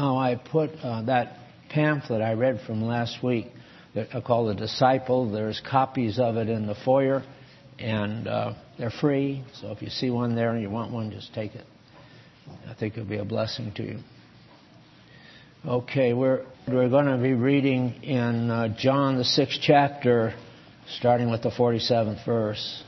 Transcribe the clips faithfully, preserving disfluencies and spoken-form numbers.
Now, I put uh, that pamphlet I read from last week that I call The Disciple. There's copies of it in the foyer, and uh, they're free. So if you see one there and you want one, just take it. I think it'll be a blessing to you. Okay, we're we're going to be reading in uh, John the sixth chapter, starting with the forty-seventh verse.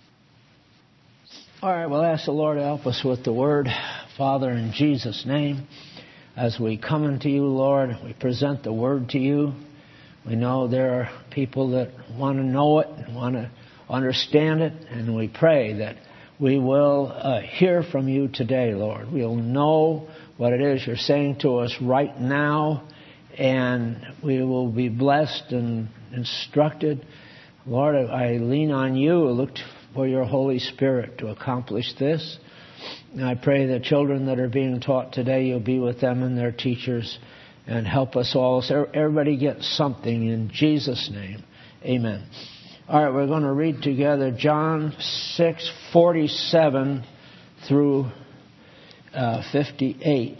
All right, we'll ask the Lord to help us with the word. Father, in Jesus' name, as we come into you, Lord, we present the word to you. We know there are people that want to know it, want to understand it, and we pray that we will uh, hear from you today, Lord. We'll know what it is you're saying to us right now, and we will be blessed and instructed. Lord, I lean on you. I look for your Holy Spirit to accomplish this. And I pray that children that are being taught today, you'll be with them and their teachers and help us all. So everybody get something in Jesus' name. Amen. All right, we're going to read together John six forty-seven through uh, fifty-eight.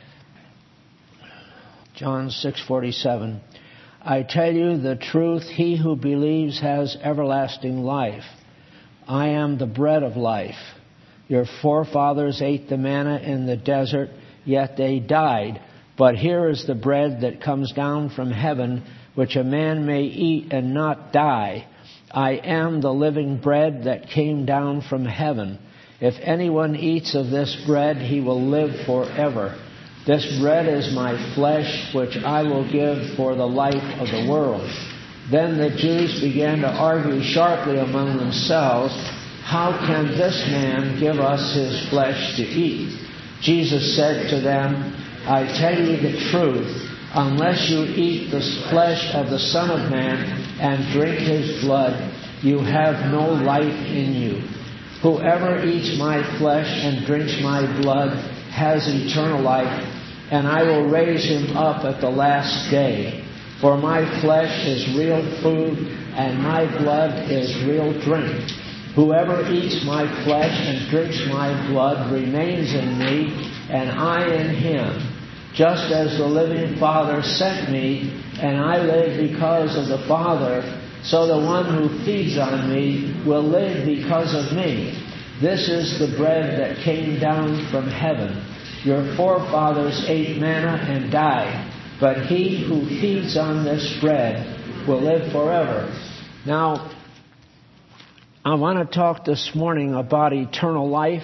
John six forty-seven. I tell you the truth, he who believes has everlasting life. I am the bread of life. Your forefathers ate the manna in the desert, yet they died. But here is the bread that comes down from heaven, which a man may eat and not die. I am the living bread that came down from heaven. If anyone eats of this bread, he will live forever. This bread is my flesh, which I will give for the life of the world. Then the Jews began to argue sharply among themselves, how can this man give us his flesh to eat? Jesus said to them, I tell you the truth, unless you eat the flesh of the Son of Man and drink his blood, you have no life in you. Whoever eats my flesh and drinks my blood has eternal life, and I will raise him up at the last day. For my flesh is real food, and my blood is real drink. Whoever eats my flesh and drinks my blood remains in me, and I in him. Just as the living Father sent me, and I live because of the Father, so the one who feeds on me will live because of me. This is the bread that came down from heaven. Your forefathers ate manna and died. But he who feeds on this bread will live forever. Now, I want to talk this morning about eternal life.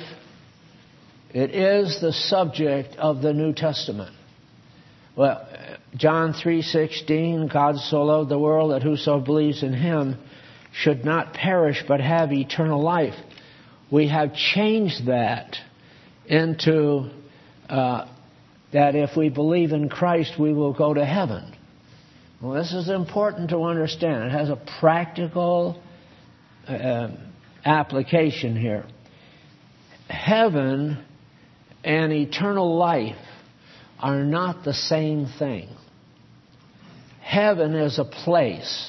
It is the subject of the New Testament. Well, John three sixteen, God so loved the world that whoso believes in him should not perish but have eternal life. We have changed that into uh, that if we believe in Christ, we will go to heaven. Well, this is important to understand. It has a practical uh, application here. Heaven and eternal life are not the same thing. Heaven is a place.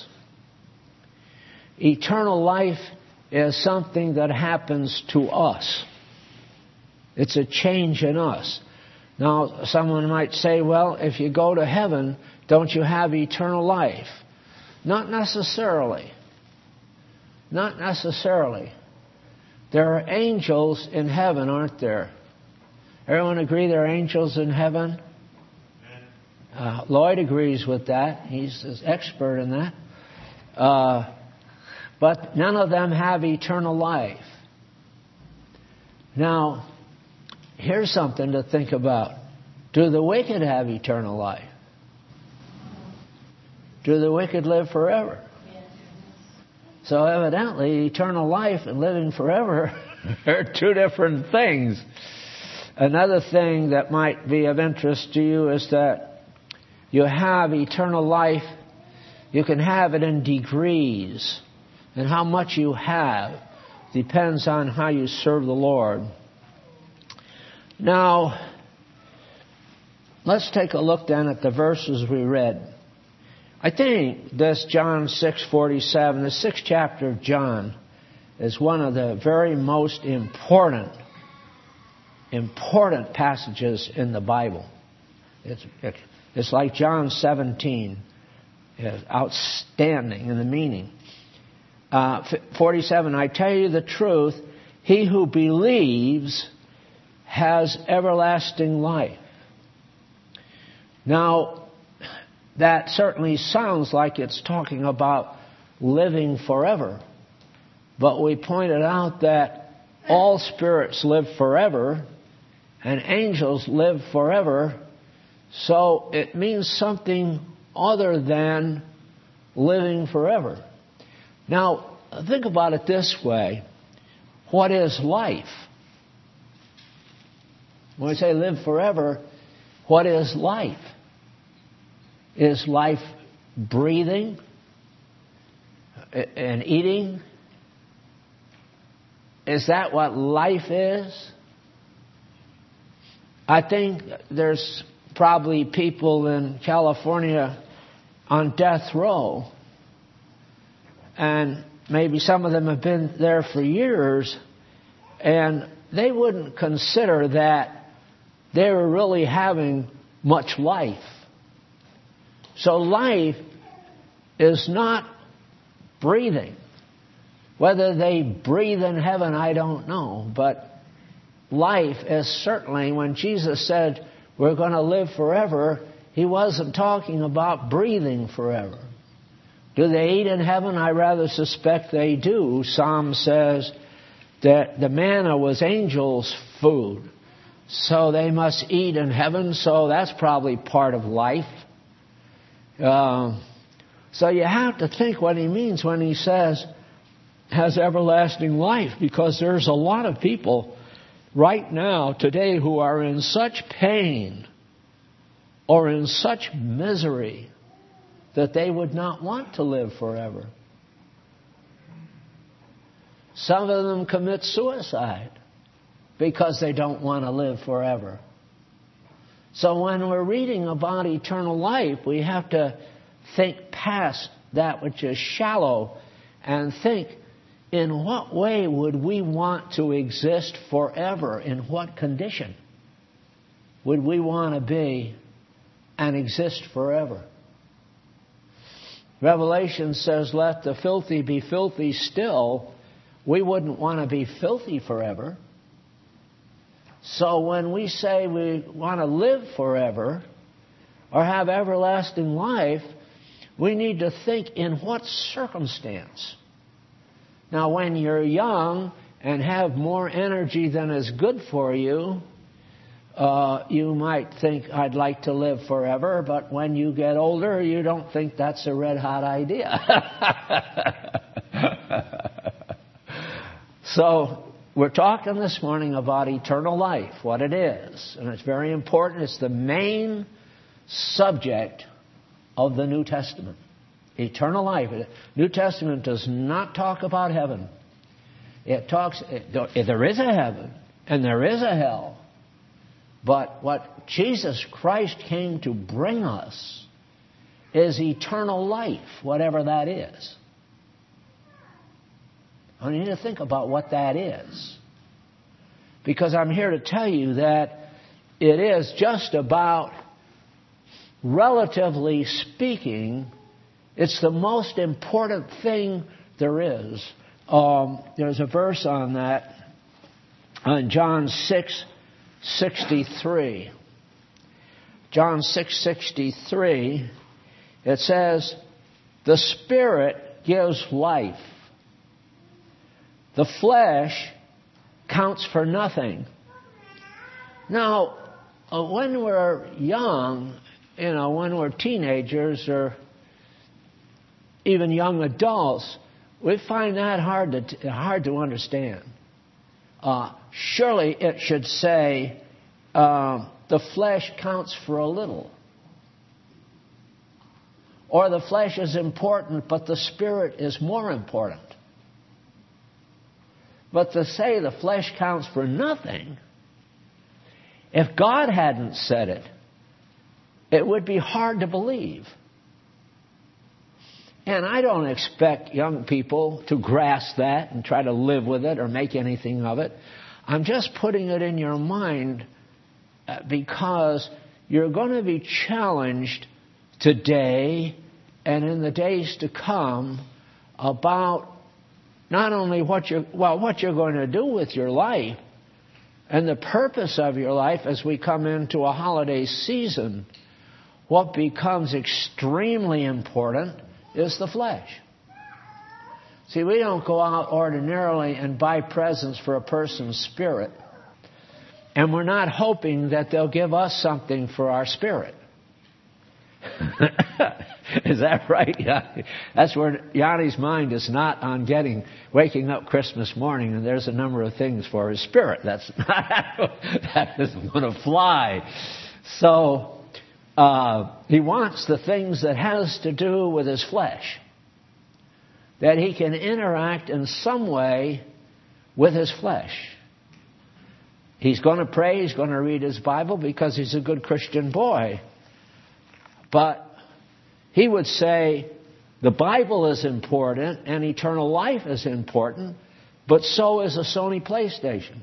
Eternal life is something that happens to us. It's a change in us. Now, someone might say, well, if you go to heaven, don't you have eternal life? Not necessarily. Not necessarily. There are angels in heaven, aren't there? Everyone agree there are angels in heaven? Uh, Lloyd agrees with that. He's an expert in that. Uh, but none of them have eternal life. Now, here's something to think about. Do the wicked have eternal life? Do the wicked live forever? So evidently, eternal life and living forever are two different things. Another thing that might be of interest to you is that you have eternal life. You can have it in degrees. And how much you have depends on how you serve the Lord. Now, let's take a look then at the verses we read. I think this John six forty-seven, the sixth chapter of John, is one of the very most important, important passages in the Bible. It's, it, it's like John seventeen. It's outstanding in the meaning. Uh, forty-seven, I tell you the truth, he who believes has everlasting life. Now, that certainly sounds like it's talking about living forever. But we pointed out that all spirits live forever and angels live forever. So it means something other than living forever. Now, think about it this way. What is life? When we say live forever, what is life? Is life breathing and eating? Is that what life is? I think there's probably people in California on death row, and maybe some of them have been there for years, and they wouldn't consider that they were really having much life. So life is not breathing. Whether they breathe in heaven, I don't know. But life is certainly, when Jesus said we're going to live forever, he wasn't talking about breathing forever. Do they eat in heaven? I rather suspect they do. Psalm says that the manna was angels' food. So they must eat in heaven, so that's probably part of life. Uh, so you have to think what he means when he says has everlasting life, because there's a lot of people right now, today, who are in such pain or in such misery that they would not want to live forever. Some of them commit suicide because they don't want to live forever. So when we're reading about eternal life, we have to think past that which is shallow and think, in what way would we want to exist forever? In what condition would we want to be and exist forever? Revelation says, let the filthy be filthy still. We wouldn't want to be filthy forever. So when we say we want to live forever or have everlasting life, we need to think in what circumstance. Now, when you're young and have more energy than is good for you, uh, you might think, I'd like to live forever. But when you get older, you don't think that's a red-hot idea. So we're talking this morning about eternal life, what it is. And it's very important. It's the main subject of the New Testament. Eternal life. The New Testament does not talk about heaven. It talks, there is a heaven and there is a hell. But what Jesus Christ came to bring us is eternal life, whatever that is. I need to think about what that is. Because I'm here to tell you that it is just about, relatively speaking, it's the most important thing there is. Um, there's a verse on that on John six sixty-three. John six sixty-three, it says, the Spirit gives life. The flesh counts for nothing. Now, uh, when we're young, you know, when we're teenagers or even young adults, we find that hard to hard to understand. Uh, surely it should say, uh, the flesh counts for a little. Or the flesh is important, but the Spirit is more important. But to say the flesh counts for nothing, if God hadn't said it, it would be hard to believe. And I don't expect young people to grasp that and try to live with it or make anything of it. I'm just putting it in your mind because you're going to be challenged today and in the days to come about not only what you're, well, what you're going to do with your life and the purpose of your life as we come into a holiday season. What becomes extremely important is the flesh. See, we don't go out ordinarily and buy presents for a person's spirit, and we're not hoping that they'll give us something for our spirit. Is that right? Yeah. That's where Yanni's mind is not on getting, waking up Christmas morning and there's a number of things for his spirit. That's not, that isn't going to fly. So, uh, he wants the things that has to do with his flesh. That he can interact in some way with his flesh. He's going to pray, he's going to read his Bible because he's a good Christian boy. But he would say the Bible is important and eternal life is important, but so is a Sony PlayStation.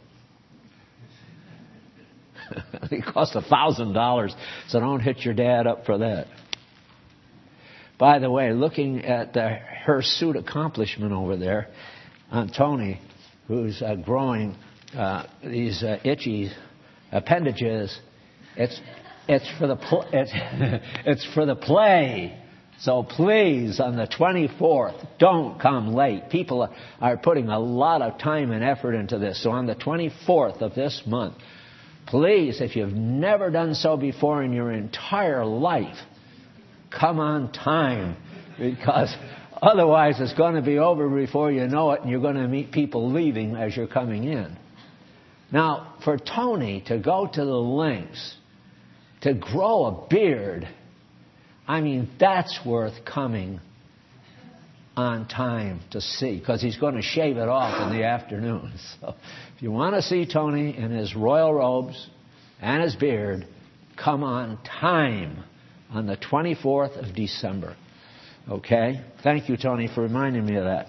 It costs a thousand dollars, so don't hit your dad up for that. By the way, looking at the hirsute accomplishment over there on Tony, who's uh, growing uh, these uh, itchy appendages, it's it's for the pl- it's, it's for the play. So please, on the twenty-fourth, don't come late. People are putting a lot of time and effort into this. So on the twenty-fourth of this month, please, if you've never done so before in your entire life, come on time, because otherwise it's going to be over before you know it, and you're going to meet people leaving as you're coming in. Now, for Tony to go to the lengths to grow a beard, I mean, that's worth coming on time to see, because he's going to shave it off in the afternoon. So if you want to see Tony in his royal robes and his beard, come on time on the twenty-fourth of December. Okay? Thank you, Tony, for reminding me of that.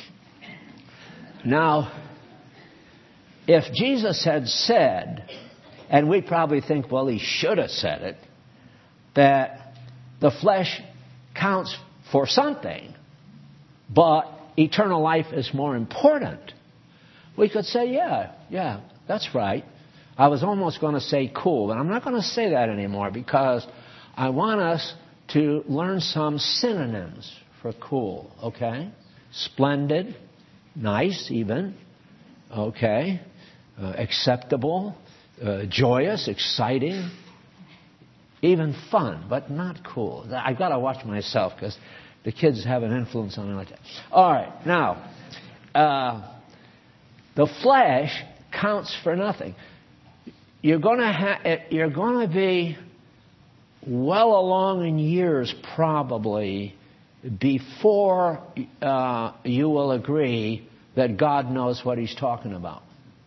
Now, if Jesus had said, and we probably think, well, he should have said it, that the flesh counts for something, but eternal life is more important, we could say, yeah, yeah, that's right. I was almost going to say cool, but I'm not going to say that anymore because I want us to learn some synonyms for cool, okay? Splendid, nice even, okay? Uh, acceptable, uh, joyous, exciting, even fun, but not cool. I've got to watch myself because the kids have an influence on me like that. All right, now, uh, the flesh counts for nothing. You're going to ha- you're going to be well along in years probably before uh, you will agree that God knows what He's talking about.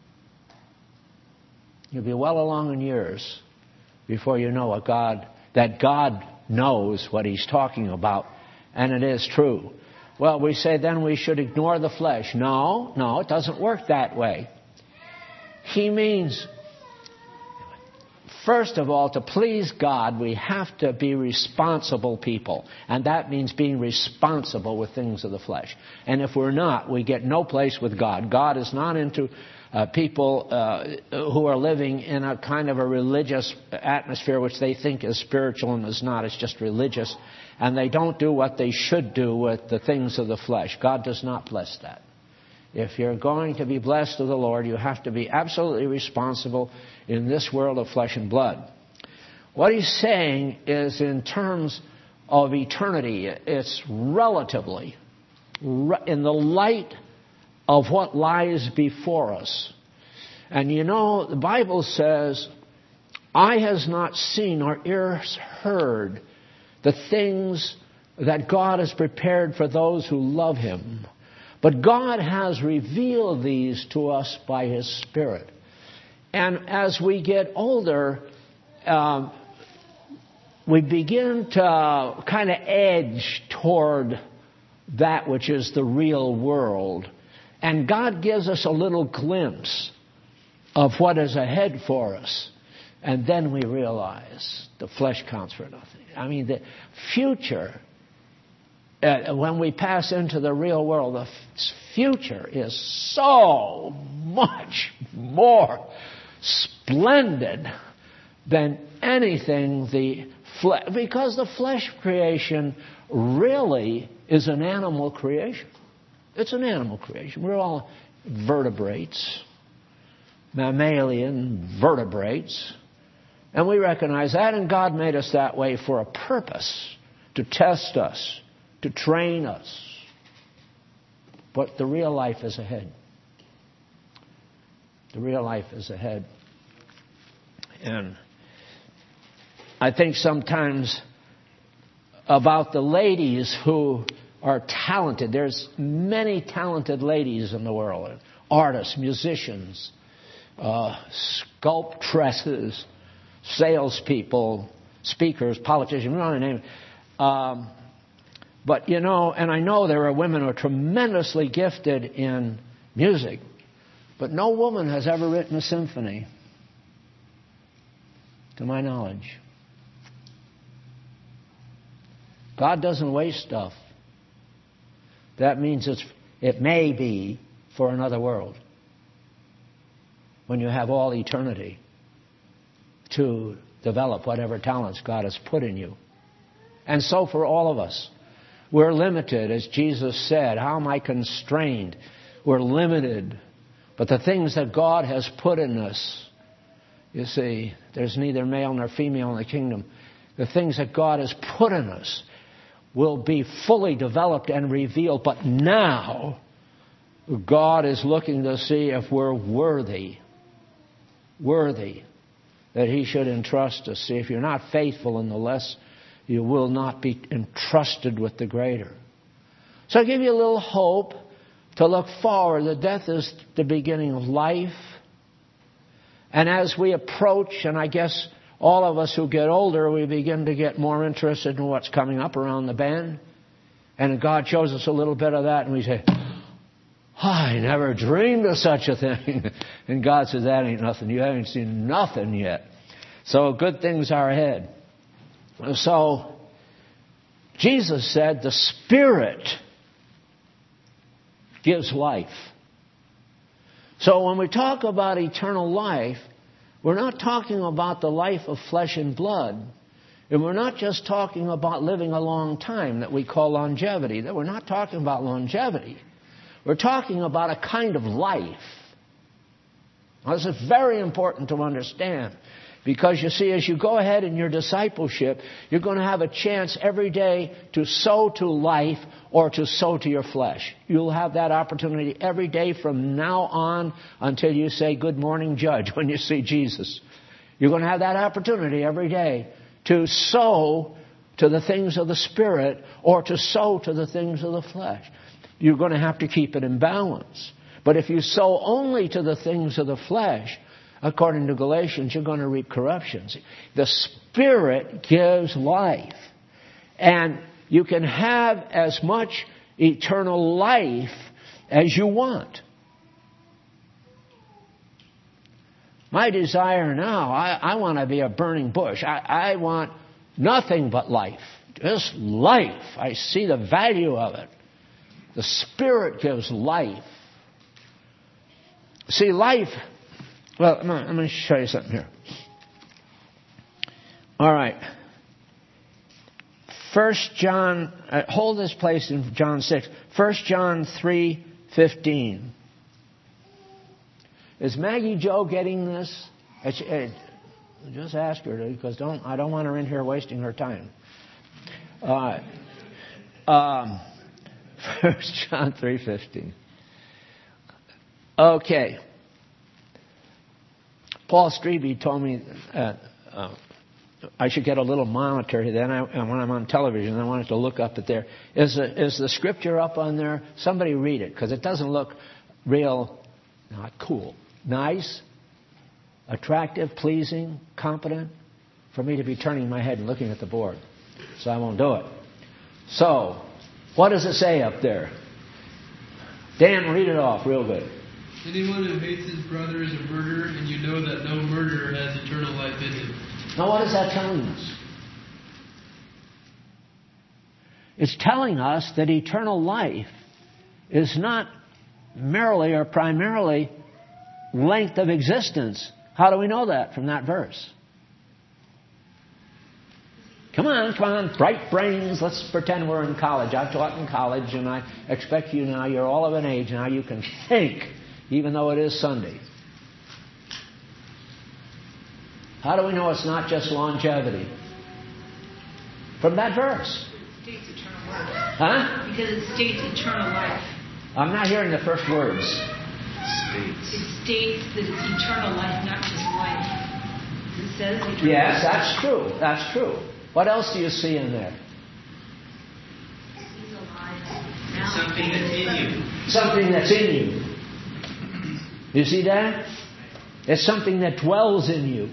You'll be well along in years before you know what God, that God knows what He's talking about, and it is true. Well, we say then we should ignore the flesh. No, no, it doesn't work that way. He means, first of all, to please God, we have to be responsible people. And that means being responsible with things of the flesh. And if we're not, we get no place with God. God is not into uh, people uh, who are living in a kind of a religious atmosphere which they think is spiritual and is not. It's just religious. And they don't do what they should do with the things of the flesh. God does not bless that. If you're going to be blessed of the Lord, you have to be absolutely responsible in this world of flesh and blood. What he's saying is in terms of eternity, it's relatively, in the light of what lies before us. And you know, the Bible says, eye has not seen nor ears heard the things that God has prepared for those who love Him. But God has revealed these to us by His Spirit. And as we get older, um, we begin to kind of edge toward that which is the real world. And God gives us a little glimpse of what is ahead for us. And then we realize the flesh counts for nothing. I mean, the future, uh, when we pass into the real world, the f- future is so much more splendid than anything the flesh, because the flesh creation really is an animal creation. It's an animal creation. We're all vertebrates, mammalian vertebrates. And we recognize that, and God made us that way for a purpose, to test us, to train us. But the real life is ahead. The real life is ahead. And I think sometimes about the ladies who are talented. There's many talented ladies in the world. Artists, musicians, uh, sculptresses, salespeople, speakers, politicians, we don't want to name it. Um, but, you know, and I know there are women who are tremendously gifted in music, but no woman has ever written a symphony, to my knowledge. God doesn't waste stuff. That means it's, it may be for another world, when you have all eternity to develop whatever talents God has put in you. And so for all of us, we're limited, as Jesus said. How am I constrained? We're limited. But the things that God has put in us, you see, there's neither male nor female in the kingdom. The things that God has put in us will be fully developed and revealed. But now, God is looking to see if we're worthy, worthy, that He should entrust us. See, if you're not faithful in the less, you will not be entrusted with the greater. So I give you a little hope to look forward. That death is the beginning of life. And as we approach, and I guess all of us who get older, we begin to get more interested in what's coming up around the bend. And God shows us a little bit of that, and we say, I never dreamed of such a thing. And God says, that ain't nothing. You haven't seen nothing yet. So good things are ahead. So Jesus said the Spirit gives life. So when we talk about eternal life, we're not talking about the life of flesh and blood. And we're not just talking about living a long time that we call longevity. That we're not talking about longevity. We're talking about a kind of life. Now, this is very important to understand. Because, you see, as you go ahead in your discipleship, you're going to have a chance every day to sow to life or to sow to your flesh. You'll have that opportunity every day from now on until you say, good morning, Judge, when you see Jesus. You're going to have that opportunity every day to sow to the things of the Spirit or to sow to the things of the flesh. You're going to have to keep it in balance. But if you sow only to the things of the flesh, according to Galatians, you're going to reap corruption. The Spirit gives life. And you can have as much eternal life as you want. My desire now, I, I want to be a burning bush. I, I want nothing but life. Just life. I see the value of it. The Spirit gives life. See, life... Well, I'm going to show you something here. All right. First John, uh, hold this place in John six. First John three fifteen. Is Maggie Jo getting this? It's, it, just ask her to, because don't I don't want her in here wasting her time. Uh, um, First John three fifteen. Okay. Paul Strebe told me uh, uh, I should get a little monitor. Then, I, when I'm on television, I wanted to look up at there. Is the, is the scripture up on there? Somebody read it, because it doesn't look real, not cool, nice, attractive, pleasing, competent for me to be turning my head and looking at the board. So I won't do it. So, what does it say up there? Dan, read it off real good. Anyone who hates his brother is a murderer, and you know that no murderer has eternal life in Now what is that telling us? It's telling us that eternal life is not merely or primarily length of existence. How do we know that from that verse? Come on, come on, bright brains. Let's pretend we're in college. I've taught in college, and I expect you now, you're all of an age now, you can think, even though it is Sunday. How do we know it's not just longevity? From that verse. It states eternal life. Huh? Because it states eternal life. I'm not hearing the first words. States. It states that it's eternal life, not just life. It says eternal Yes, life. that's true. That's true. What else do you see in there? He's alive. Something that's in you. Something that's in you. You see that? It's something that dwells in you.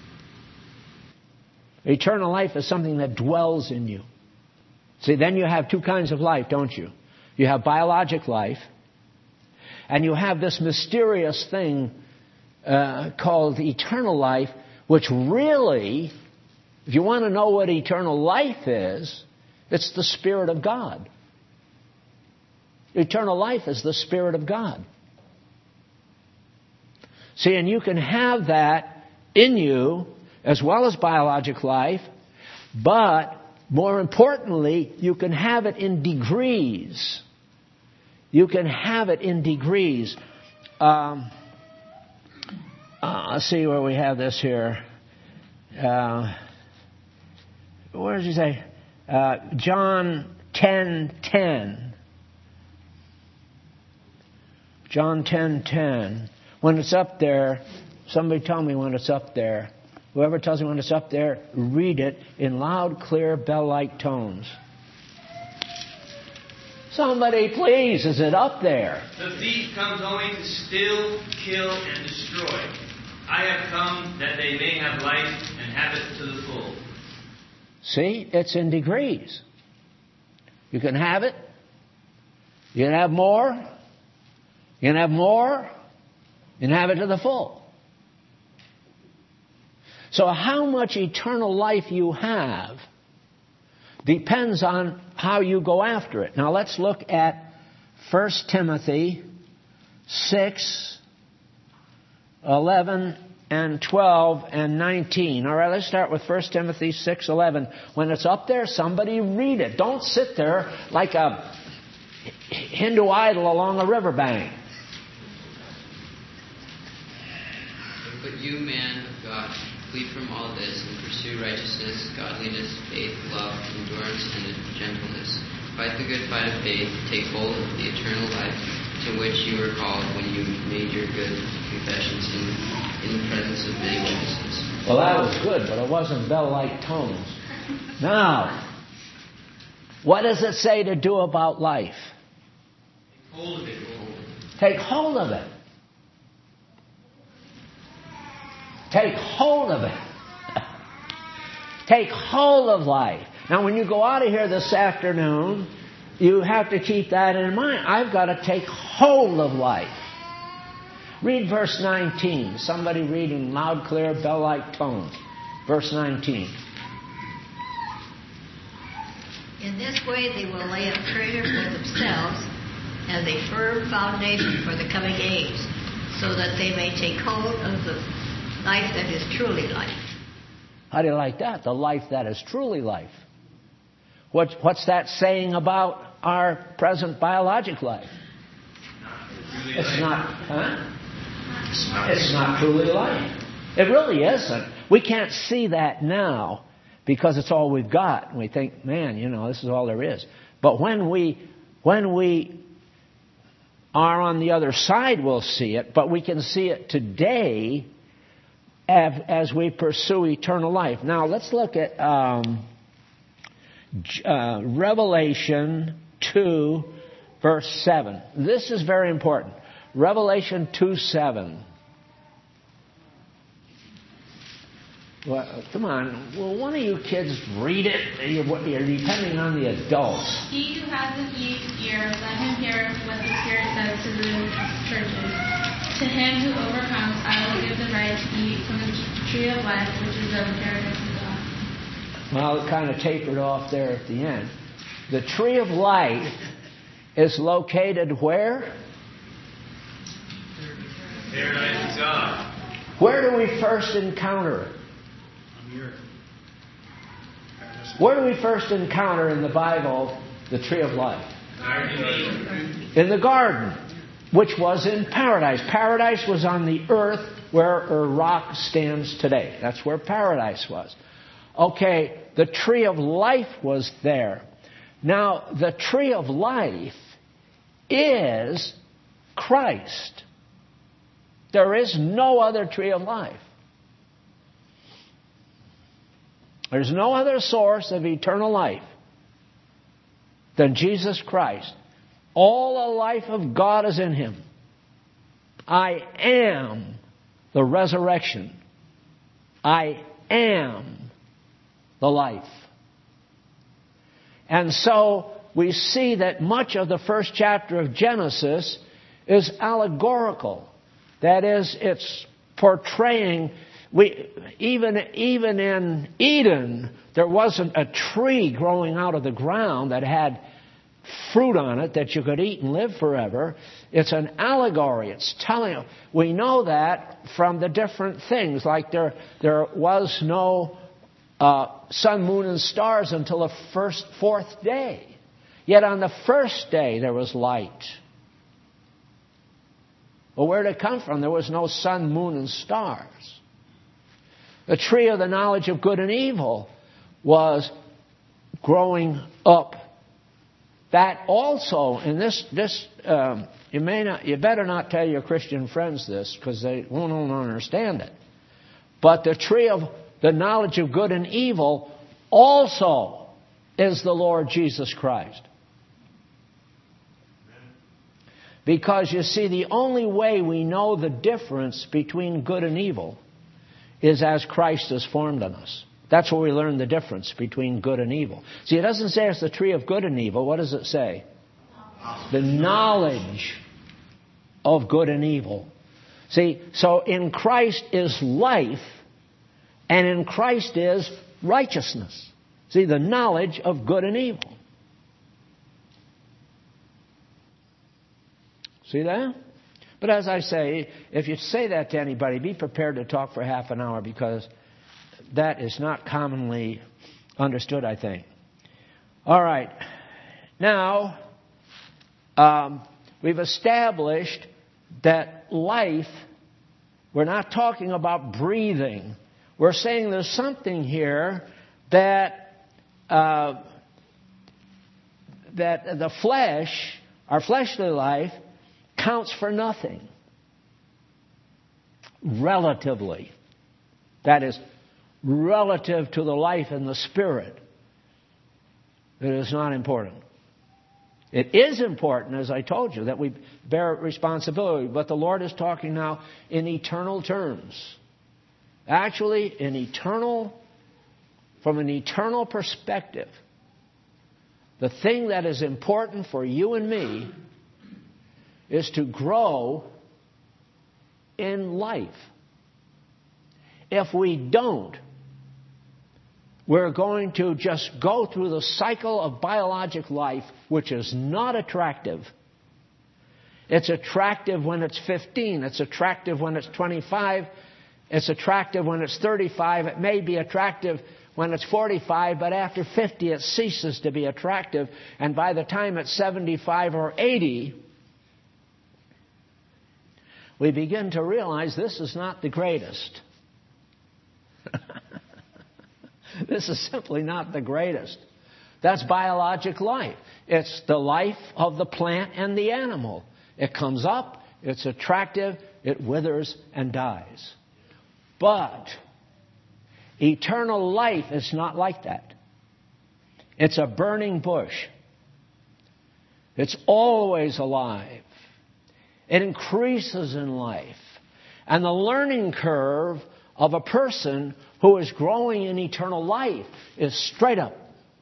Eternal life is something that dwells in you. See, then you have two kinds of life, don't you? You have biologic life, and you have this mysterious thing uh, called eternal life, which really, if you want to know what eternal life is, it's the Spirit of God. Eternal life is the Spirit of God. See, and you can have that in you as well as biologic life, but more importantly, you can have it in degrees. You can have it in degrees. Um, uh, let's see where we have this here. Uh, where does he say? Uh, John ten ten. John ten ten. When it's up there, somebody tell me when it's up there. Whoever tells me when it's up there, read it in loud, clear, bell-like tones. Somebody, please, is it up there? The thief comes only to steal, kill, and destroy. I have come that they may have life and have it to the full. See, it's in degrees. You can have it. You can have more. You can have more. You can have it to the full. So how much eternal life you have depends on how you go after it. Now let's look at First Timothy six, eleven, and twelve, and nineteen. All right, let's start with First Timothy six, eleven. When it's up there, somebody read it. Don't sit there like a Hindu idol along a riverbank. But you, man of God, flee from all this and pursue righteousness, godliness, faith, love, endurance, and gentleness. Fight the good fight of faith. Take hold of the eternal life to which you were called when you made your good confessions in, in the presence of many witnesses. Well, that was good, but it wasn't bell-like tones. Now, what does it say to do about life? Take hold of it. Take hold of it. Take hold of it. Take hold of life. Now, when you go out of here this afternoon, you have to keep that in mind. I've got to take hold of life. Read verse nineteen. Somebody read in loud, clear, bell-like tones. Verse nineteen. In this way they will lay up treasure for themselves as a firm foundation for the coming age, so that they may take hold of the life that is truly life. How do you like that? The life that is truly life. What, what's that saying about our present biologic life? It's not, huh? It's not truly life. It really isn't. We can't see that now because it's all we've got. And we think, man, you know, this is all there is. But when we, when we are on the other side, we'll see it. But we can see it today as we pursue eternal life. Now, let's look at um, uh, Revelation two, verse seven. This is very important. Revelation two, seven. Well, come on. Well, one of you kids read it. You're, you're depending on the adults. He who has an ear, let him hear what the Spirit says to the churches. To him who overcomes, I will give the right to eat from the tree of life, which is of paradise. Well, it kind of tapered off there at the end. The tree of life is located where? Paradise of God. Where do we first encounter it? On the earth. Where do we first encounter in the Bible the tree of life? In the garden, which was in paradise. Paradise was on the earth where Iraq stands today. That's where paradise was. Okay, the tree of life was there. Now, the tree of life is Christ. There is no other tree of life. There's no other source of eternal life than Jesus Christ. All the life of God is in Him. I am the resurrection. I am the life. And so we see that much of the first chapter of Genesis is allegorical. That is, it's portraying, we, even, even in Eden, there wasn't a tree growing out of the ground that had fruit on it that you could eat and live forever. It's an allegory. It's telling, we know that from the different things, like there, there was no uh, sun, moon, and stars until the first, fourth day. Yet on the first day there was light. Well, where did it come from? There was no sun, moon, and stars. The tree of the knowledge of good and evil was growing up. That also, in this, this um, you may not, you better not tell your Christian friends this because they won't understand it. But the tree of the knowledge of good and evil also is the Lord Jesus Christ. Because you see, the only way we know the difference between good and evil is as Christ is formed in us. That's where we learn the difference between good and evil. See, it doesn't say it's the tree of good and evil. What does it say? The knowledge of good and evil. See, so in Christ is life, and in Christ is righteousness. See, the knowledge of good and evil. See that? But as I say, if you say that to anybody, be prepared to talk for half an hour because that is not commonly understood, I think. All right. Now, um, we've established that life, we're not talking about breathing. We're saying there's something here that uh, that the flesh, our fleshly life, counts for nothing. Relatively. That is, relative to the life in the Spirit. It is not important. It is important, as I told you, that we bear responsibility. But the Lord is talking now in eternal terms. Actually, in eternal, from an eternal perspective, the thing that is important for you and me is to grow in life. If we don't, we're going to just go through the cycle of biologic life, which is not attractive. It's attractive when it's fifteen. It's attractive when it's twenty-five. It's attractive when it's thirty-five. It may be attractive when it's forty-five, but after fifty it ceases to be attractive. And by the time it's seventy-five or eighty, we begin to realize this is not the greatest. This is simply not the greatest. That's biologic life. It's the life of the plant and the animal. It comes up, it's attractive, it withers and dies. But eternal life is not like that. It's a burning bush. It's always alive. It increases in life. And the learning curve of a person who is growing in eternal life is straight up.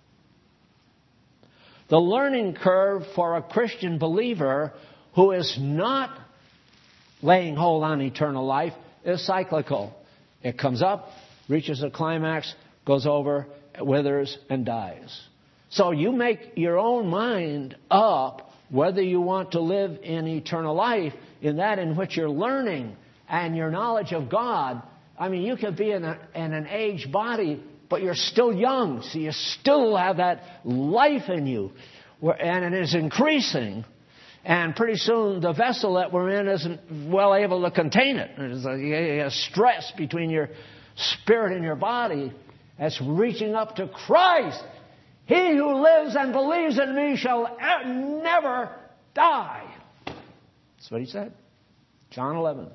The learning curve for a Christian believer who is not laying hold on eternal life is cyclical. It comes up, reaches a climax, goes over, withers and dies. So you make your own mind up whether you want to live in eternal life, in that in which you're learning and your knowledge of God. I mean, you could be in, a, in an aged body, but you're still young, so you still have that life in you, where, and it is increasing. And pretty soon the vessel that we're in isn't well able to contain it. There's a, a stress between your spirit and your body that's reaching up to Christ. He who lives and believes in me shall never die. That's what he said. John eleven.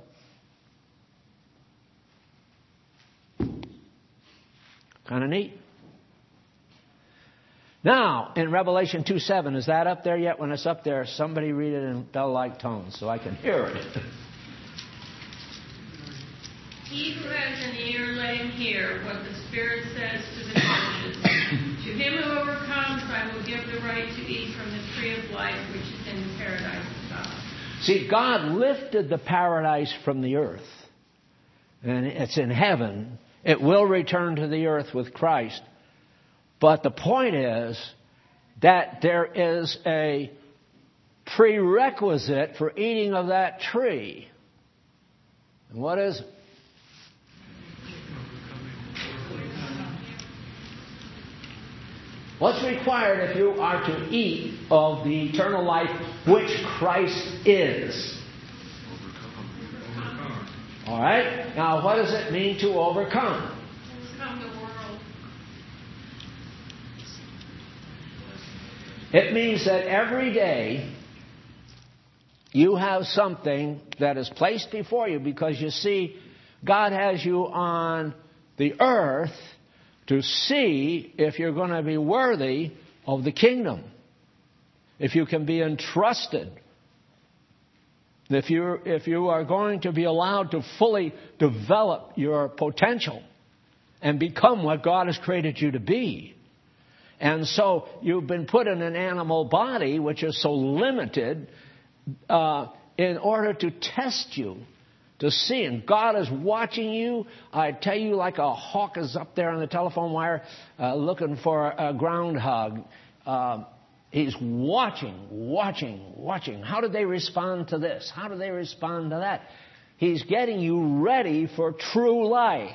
Kind of neat. Now, in Revelation two seven, is that up there yet? When it's up there, somebody read it in bell-like tones so I can hear it. He who has an ear, let him hear what the Spirit says to the churches. To him who overcomes, I will give the right to eat from the tree of life, which is in the paradise of God. See, God lifted the paradise from the earth. And it's in heaven. It will return to the earth with Christ. But the point is that there is a prerequisite for eating of that tree. And what is it? What's required if you are to eat of the eternal life which Christ is? All right. Now, what does it mean to overcome? Overcome the world. It means that every day you have something that is placed before you, because you see, God has you on the earth to see if you're going to be worthy of the kingdom, if you can be entrusted, if you if you are going to be allowed to fully develop your potential and become what God has created you to be. And so you've been put in an animal body, which is so limited, uh, in order to test you, to see. And God is watching you. I tell you, like a hawk is up there on the telephone wire uh, looking for a groundhog. Uh, he's watching, watching, watching. How do they respond to this? How do they respond to that? He's getting you ready for true life.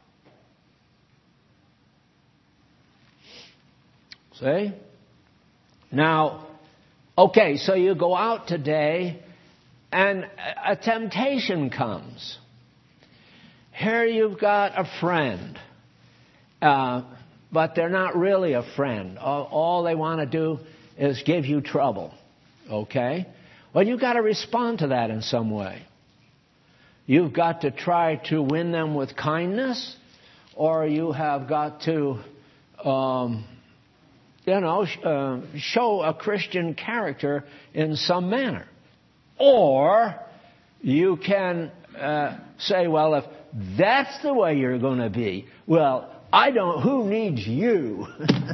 See? Now, okay, so you go out today and a temptation comes. Here you've got a friend, uh, but they're not really a friend. All, all they want to do is give you trouble. Okay? Well, you've got to respond to that in some way. You've got to try to win them with kindness, or you have got to, um, you know, uh, show a Christian character in some manner. Or you can uh, say, well, if that's the way you're going to be, well, I don't, who needs you?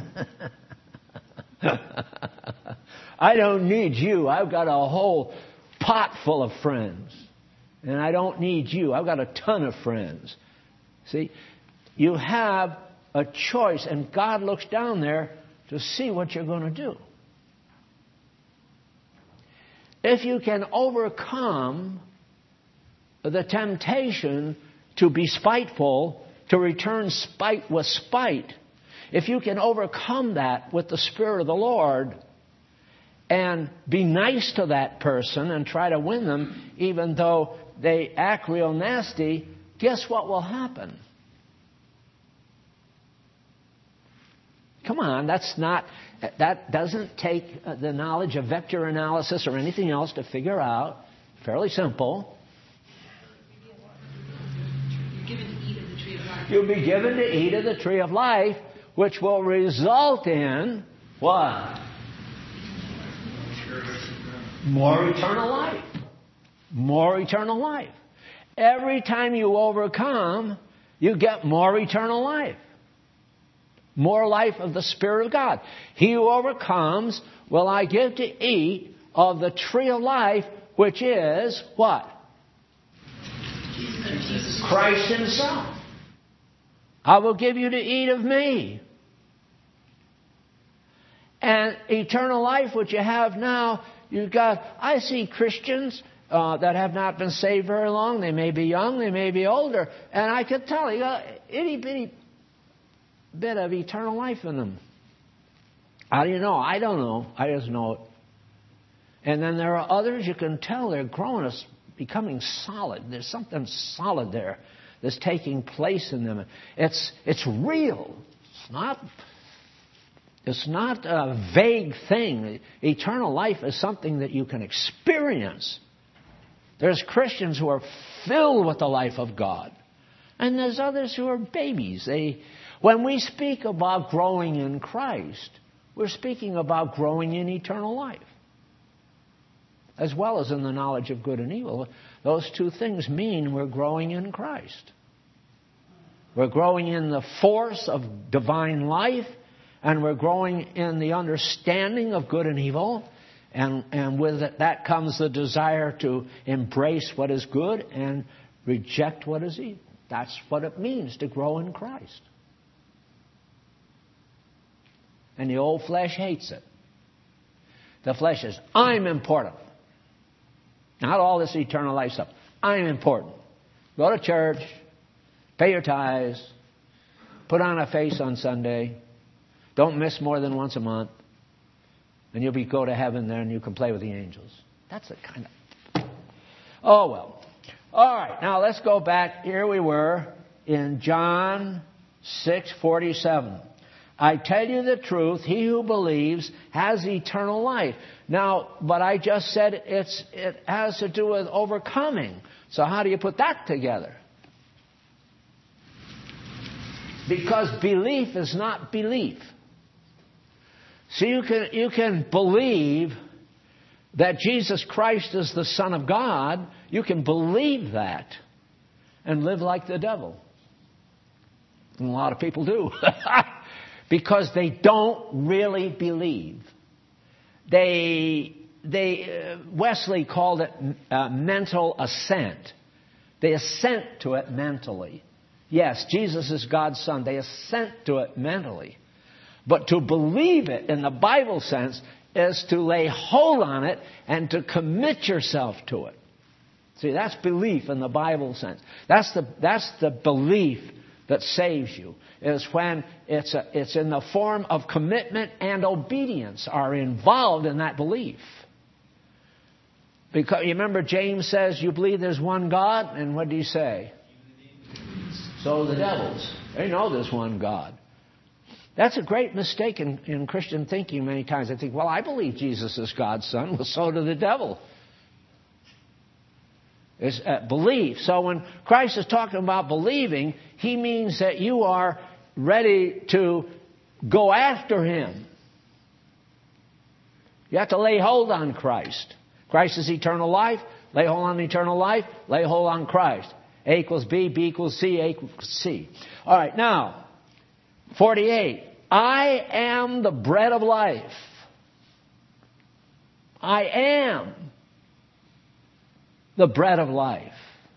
I don't need you. I've got a whole pot full of friends. And I don't need you. I've got a ton of friends. See, you have a choice, and God looks down there to see what you're going to do. If you can overcome the temptation to be spiteful, to return spite with spite, if you can overcome that with the Spirit of the Lord and be nice to that person and try to win them, even though they act real nasty, guess what will happen? Come on, that's not, that doesn't take the knowledge of vector analysis or anything else to figure out. Fairly simple. You're given to eat of the tree of life. You'll be given to eat of the tree of life, which will result in what? More eternal life. More eternal life. Every time you overcome, you get more eternal life. More life of the Spirit of God. He who overcomes will I give to eat of the tree of life, which is what? Jesus. Christ Himself. I will give you to eat of me. And eternal life, which you have now, you've got, I see Christians uh, that have not been saved very long. They may be young, they may be older. And I could tell you got itty bitty bit of eternal life in them. How do you know? I don't know. I just know it. And then there are others you can tell they're growing, it's becoming solid. There's something solid there that's taking place in them. It's it's real. It's not it's not a vague thing. Eternal life is something that you can experience. There's Christians who are filled with the life of God. And there's others who are babies. They when we speak about growing in Christ, we're speaking about growing in eternal life, as well as in the knowledge of good and evil. Those two things mean we're growing in Christ. We're growing in the force of divine life, and we're growing in the understanding of good and evil. And, and with it, that comes the desire to embrace what is good and reject what is evil. That's what it means to grow in Christ. And the old flesh hates it. The flesh says, I'm important. Not all this eternal life stuff. I'm important. Go to church. Pay your tithes. Put on a face on Sunday. Don't miss more than once a month. And you'll be go to heaven there and you can play with the angels. That's the kind of... Oh, well. All right. Now let's go back. Here we were in John six forty-seven. I tell you the truth, he who believes has eternal life. Now, but I just said it's, it has to do with overcoming. So how do you put that together? Because belief is not belief. So you can, you can believe that Jesus Christ is the Son of God. You can believe that and live like the devil. And a lot of people do. Because they don't really believe. They, they, uh, Wesley called it uh, mental assent. They assent to it mentally. Yes, Jesus is God's Son. They assent to it mentally. But to believe it in the Bible sense is to lay hold on it and to commit yourself to it. See, that's belief in the Bible sense. That's the, that's the belief that saves you, is when it's, a, it's in the form of commitment and obedience are involved in that belief. Because you remember James says, you believe there's one God? And what did he say? So the devils. They know there's one God. That's a great mistake in, in Christian thinking many times. They think, well, I believe Jesus is God's Son. Well, so do the devil. It's uh, belief. So when Christ is talking about believing, he means that you are ready to go after him. You have to lay hold on Christ. Christ is eternal life. Lay hold on eternal life. Lay hold on Christ. A equals B, B equals C, A equals C. All right, now, forty-eight. I am the bread of life. I am the bread of life.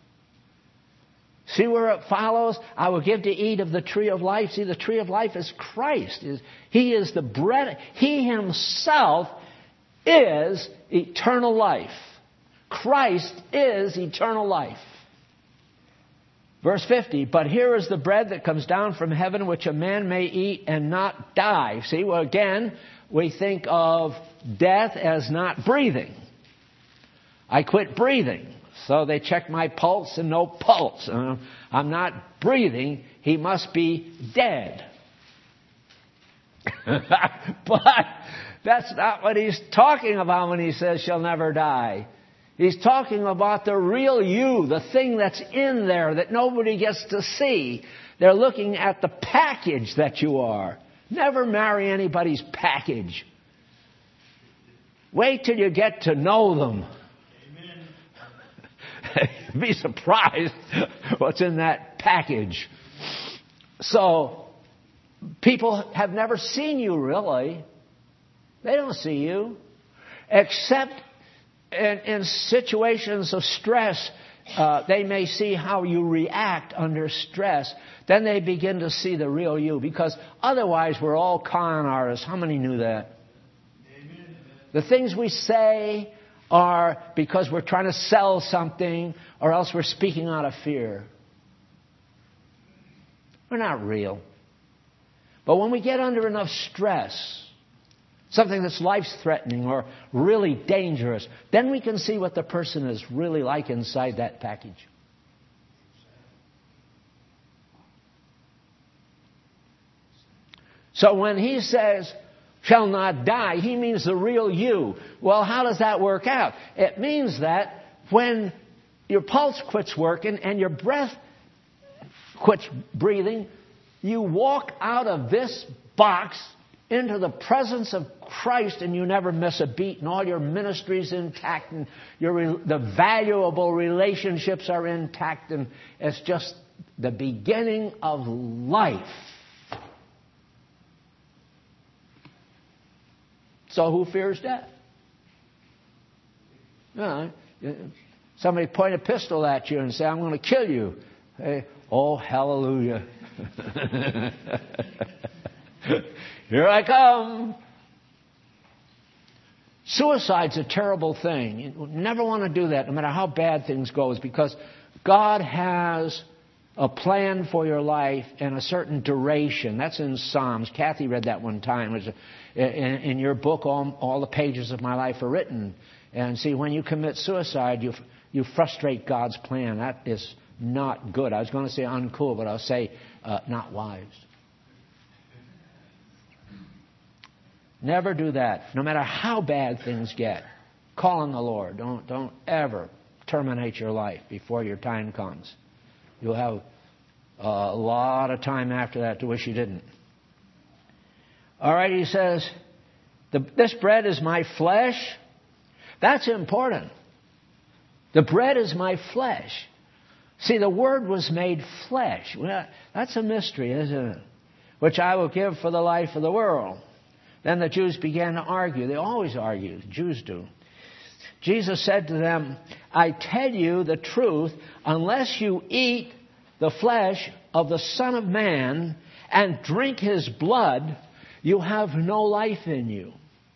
See where it follows? I will give to eat of the tree of life. See, the tree of life is Christ. He is the bread. He himself is eternal life. Christ is eternal life. Verse fifty, but here is the bread that comes down from heaven, which a man may eat and not die. See, well, again, we think of death as not breathing. I quit breathing. So they check my pulse and no pulse. Uh, I'm not breathing. He must be dead. But that's not what he's talking about when he says she'll never die. He's talking about the real you, the thing that's in there that nobody gets to see. They're looking at the package that you are. Never marry anybody's package. Wait till you get to know them. Be surprised what's in that package. So, people have never seen you really. They don't see you. Except in, in situations of stress, uh, they may see how you react under stress. Then they begin to see the real you. Because otherwise we're all con artists. How many knew that? The things we say are because we're trying to sell something, or else we're speaking out of fear. We're not real. But when we get under enough stress, something that's life-threatening or really dangerous, then we can see what the person is really like inside that package. So when he says, shall not die, he means the real you. Well, how does that work out? It means that when your pulse quits working and your breath quits breathing, you walk out of this box into the presence of Christ, and you never miss a beat, and all your ministry's intact, and your the valuable relationships are intact, and it's just the beginning of life. So who fears death? No, somebody point a pistol at you and say, I'm going to kill you. Hey, oh, hallelujah. Here I come. Suicide's a terrible thing. You never want to do that, no matter how bad things go. It's because God has a plan for your life and a certain duration. That's in Psalms. Kathy read that one time. It was in, in your book, all, all the pages of my life are written. And see, when you commit suicide, you you frustrate God's plan. That is not good. I was going to say uncool, but I'll say uh, not wise. Never do that. No matter how bad things get, call on the Lord. Don't don't ever terminate your life before your time comes. You'll have a lot of time after that to wish you didn't. All right, he says, the, this bread is my flesh. That's important. The bread is my flesh. See, the Word was made flesh. Well, that's a mystery, isn't it? Which I will give for the life of the world. Then the Jews began to argue. They always argue. The Jews do. Jesus said to them, I tell you the truth, unless you eat the flesh of the Son of Man and drink His blood, you have no life in you.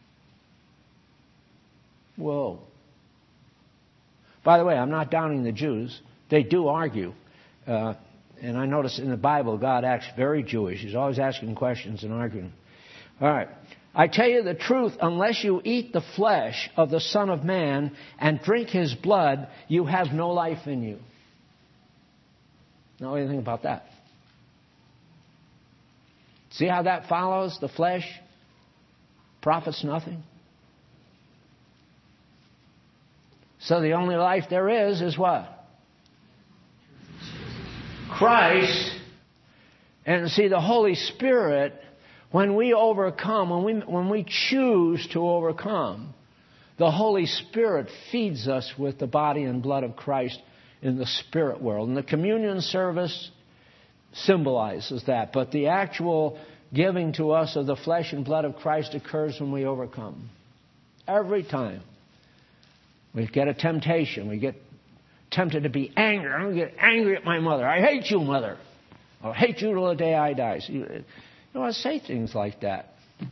Whoa. By the way, I'm not downing the Jews. They do argue. Uh, and I notice in the Bible, God acts very Jewish. He's always asking questions and arguing. All right. I tell you the truth, unless you eat the flesh of the Son of Man and drink His blood, you have no life in you. Know anything about that? See how that follows? The flesh profits nothing. So the only life there is is what? Christ. And see, the Holy Spirit, when we overcome, when we, when we choose to overcome, the Holy Spirit feeds us with the body and blood of Christ in the spirit world. And the communion service symbolizes that. But the actual giving to us of the flesh and blood of Christ occurs when we overcome. Every time. We get a temptation. We get tempted to be angry. I'm going to get angry at my mother. I hate you, mother. I'll hate you till the day I die. So you, you don't want to say things like that.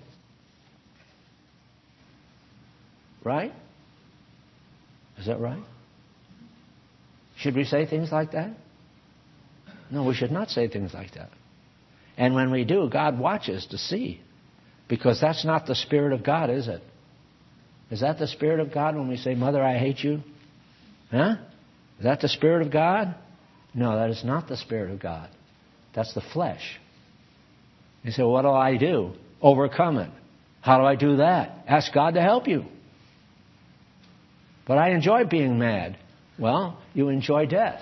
Right? Is that right? Should we say things like that? No, we should not say things like that. And when we do, God watches to see. Because that's not the Spirit of God, is it? Is that the Spirit of God when we say, Mother, I hate you? Huh? Is that the Spirit of God? No, that is not the Spirit of God. That's the flesh. You say, well, what do I do? Overcome it. How do I do that? Ask God to help you. But I enjoy being mad. Well, you enjoy death.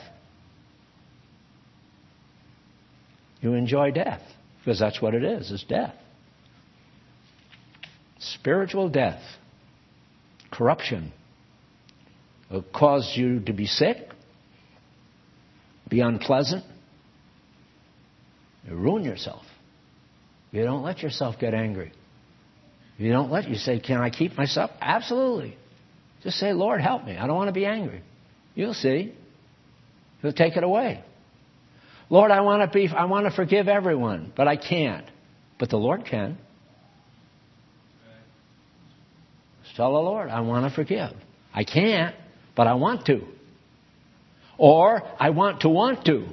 You enjoy death. Because that's what it is, is death. Spiritual death. Corruption. It'll cause you to be sick. Be unpleasant. You ruin yourself. You don't let yourself get angry. You don't let you say, can I keep myself? Absolutely. Just say, Lord, help me. I don't want to be angry. You'll see. He'll take it away. Lord, I want to be, I want to forgive everyone, but I can't. But the Lord can. Tell the Lord, I want to forgive. I can't, but I want to. Or, I want to want to.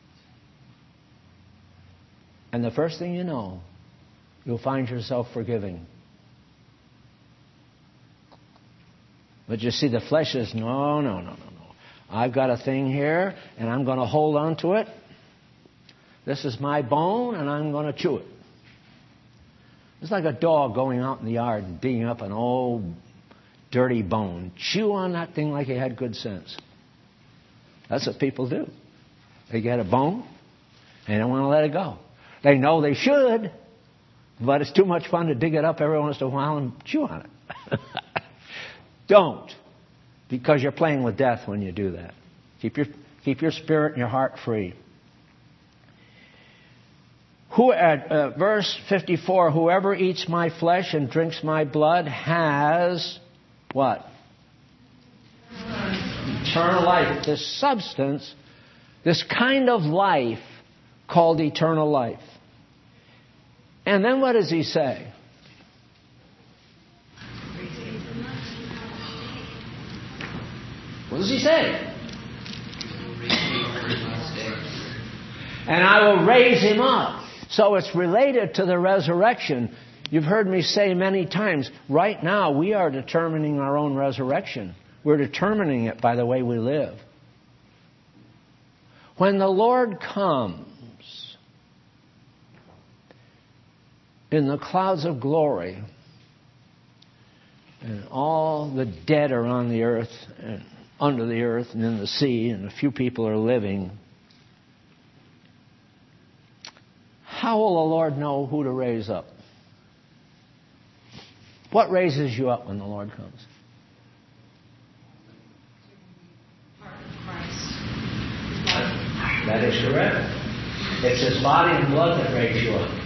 And the first thing you know, you'll find yourself forgiving. But you see, the flesh is, no, no, no, no, no. I've got a thing here, and I'm going to hold on to it. This is my bone, and I'm going to chew it. It's like a dog going out in the yard and digging up an old, dirty bone. Chew on that thing like he had good sense. That's what people do. They get a bone, and they don't want to let it go. They know they should, but it's too much fun to dig it up every once in a while and chew on it. Don't, because you're playing with death when you do that. Keep your keep your spirit and your heart free. Who at uh, verse fifty-four? Whoever eats my flesh and drinks my blood has what? Eternal life. This substance, this kind of life called eternal life. And then what does he say? What does he say? And I will raise him up. So it's related to the resurrection. You've heard me say many times, right now we are determining our own resurrection. We're determining it by the way we live. When the Lord comes in the clouds of glory, and all the dead are on the earth and under the earth and in the sea, and a few people are living, how will the Lord know who to raise up? What raises you up when the Lord comes? That is correct. It's His body and blood that raise you up.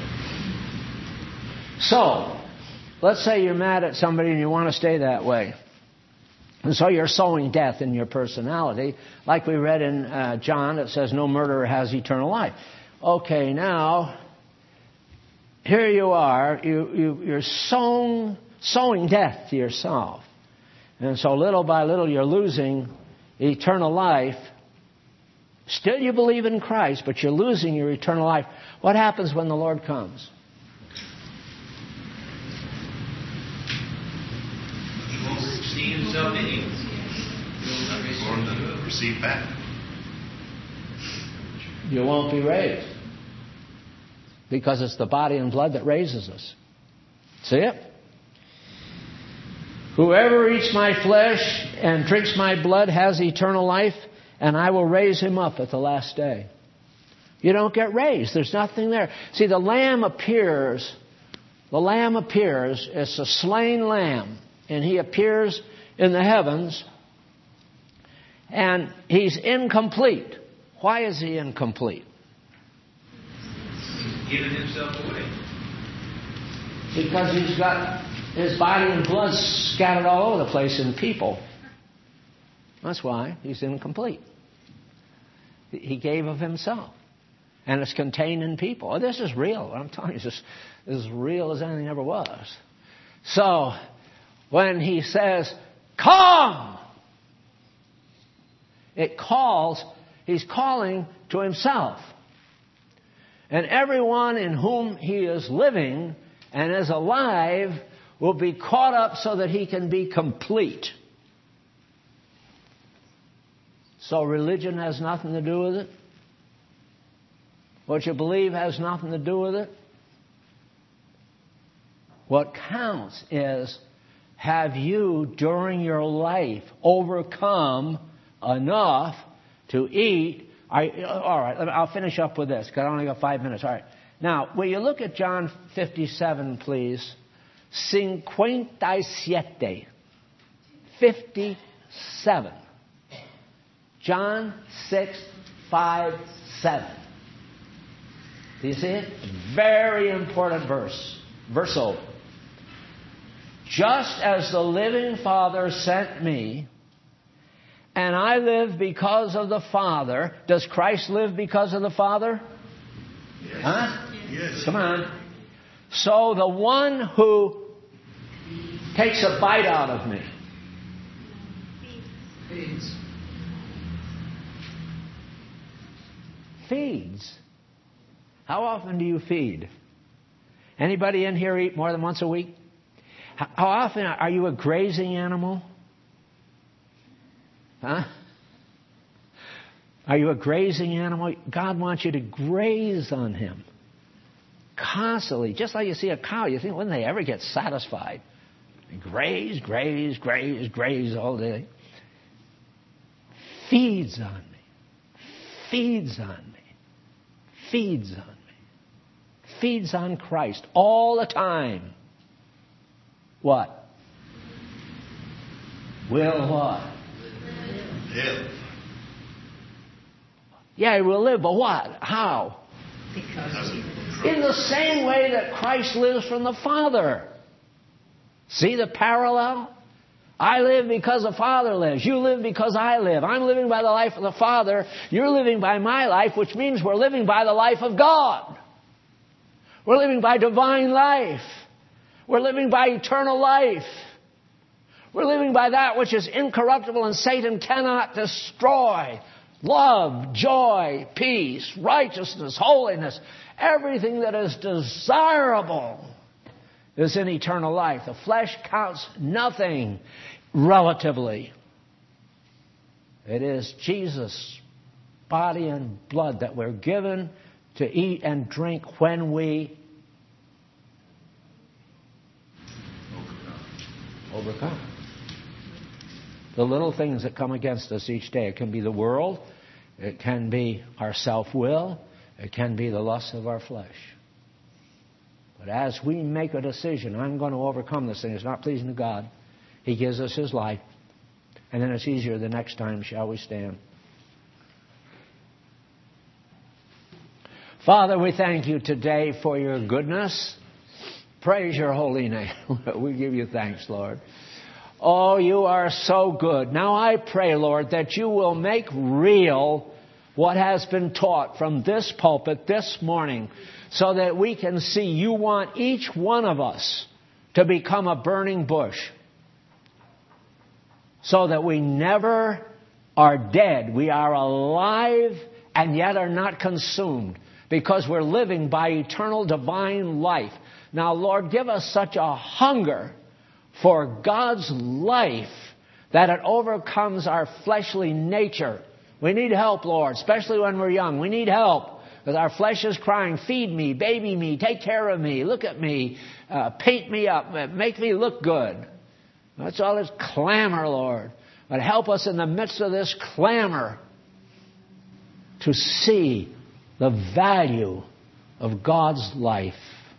So, let's say you're mad at somebody and you want to stay that way. And so you're sowing death in your personality. Like we read in uh, John, it says, no murderer has eternal life. Okay, now, here you are. You, you, you're sowing, sowing death to yourself. And so little by little you're losing eternal life. Still you believe in Christ, but you're losing your eternal life. What happens when the Lord comes? He won't see himself in you. Or to receive back. You won't be raised. Because it's the body and blood that raises us. See it? Whoever eats my flesh and drinks my blood has eternal life, and I will raise him up at the last day. You don't get raised. There's nothing there. See, the Lamb appears. The Lamb appears. It's a slain Lamb. And He appears in the heavens. And He's incomplete. Why is He incomplete? Giving Himself away. Because He's got His body and blood scattered all over the place in people. That's why He's incomplete. He gave of Himself. And it's contained in people. Oh, this is real. I'm telling you, this is as real as anything ever was. So, when He says, come! It calls, He's calling to Himself. And everyone in whom He is living and is alive will be caught up so that He can be complete. So religion has nothing to do with it? What you believe has nothing to do with it? What counts is, have you, during your life, overcome enough to eat? I, all right, I'll finish up with this, because I only got five minutes. All right. Now, will you look at John fifty-seven, please? Cincuenta-siete. fifty-seven. John six, five, seven. Do you see it? Very important verse. Verse over. Just as the living Father sent me, and I live because of the Father. Does Christ live because of the Father? Yes. Huh? Yes. Come on. So the one who Takes a bite out of me. Feeds. Feeds. How often do you feed? Anybody in here eat more than once a week? How often are you a grazing animal? Huh? Are you a grazing animal? God wants you to graze on Him. Constantly. Just like you see a cow, you think, when they ever get satisfied? Graze, graze, graze, graze all day. Feeds on me. Feeds on me. Feeds on me. Feeds on Christ all the time. What? Will what? Live. Yeah, he will live, but what? How? Because In the same way that Christ lives from the Father. See the parallel? I live because the Father lives. You live because I live. I'm living by the life of the Father. You're living by my life, which means we're living by the life of God. We're living by divine life. We're living by eternal life. We're living by that which is incorruptible and Satan cannot destroy. Love, joy, peace, righteousness, holiness. Everything that is desirable is in eternal life. The flesh counts nothing relatively. It is Jesus' body and blood that we're given to eat and drink when we overcome. The little things that come against us each day. It can be the world. It can be our self-will. It can be the lust of our flesh. But as we make a decision, I'm going to overcome this thing, it's not pleasing to God, He gives us His life. And then it's easier the next time, shall we stand? Father, we thank You today for Your goodness. Praise Your holy name. We give You thanks, Lord. Oh, You are so good. Now I pray, Lord, that You will make real what has been taught from this pulpit this morning, so that we can see You want each one of us to become a burning bush, so that we never are dead. We are alive and yet are not consumed, because we're living by eternal divine life. Now, Lord, give us such a hunger for God's life that it overcomes our fleshly nature. We need help, Lord, especially when we're young. We need help because our flesh is crying, feed me, baby me, take care of me, look at me, uh, paint me up, make me look good. That's all this clamor, Lord. But help us in the midst of this clamor to see the value of God's life.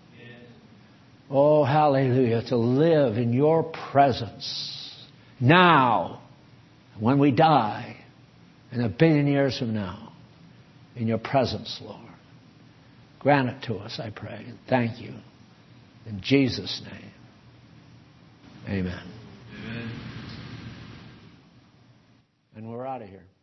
Oh, hallelujah, to live in Your presence now, when we die, and a billion years from now, in Your presence, Lord. Grant it to us, I pray. And thank You. In Jesus' name. Amen. Amen. And we're out of here.